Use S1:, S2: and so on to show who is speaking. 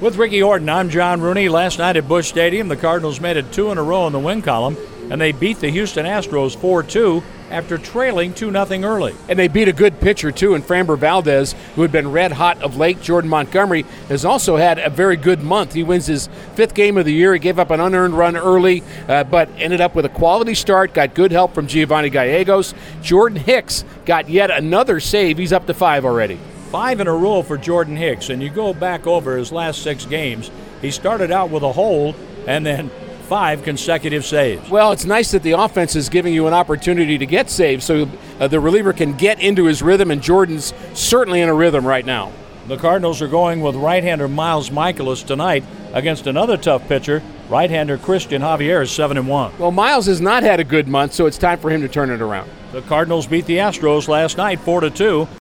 S1: With Ricky Horton, I'm John Rooney. Last night at Busch Stadium, the Cardinals made it 2 in a row in the win column, and they beat the Houston Astros 4-2 after trailing 2-0 early.
S2: And they beat a good pitcher, too, in Framber Valdez, who had been red hot of late. Jordan Montgomery has also had a very good month. He wins his 5th game of the year. He gave up an unearned run early, but ended up with a quality start, got good help from Giovanni Gallegos. Jordan Hicks got yet another save. He's up to 5 already.
S1: 5 in a row for Jordan Hicks, and you go back over his last 6 games, he started out with a hold and then 5 consecutive saves.
S2: Well, it's nice that the offense is giving you an opportunity to get saves so the reliever can get into his rhythm, and Jordan's certainly in a rhythm right now.
S1: The Cardinals are going with right-hander Miles Mikolas tonight against another tough pitcher. Right-hander Christian Javier is 7-1.
S2: Well, Miles has not had a good month, so it's time for him to turn it around.
S1: The Cardinals beat the Astros last night 4-2.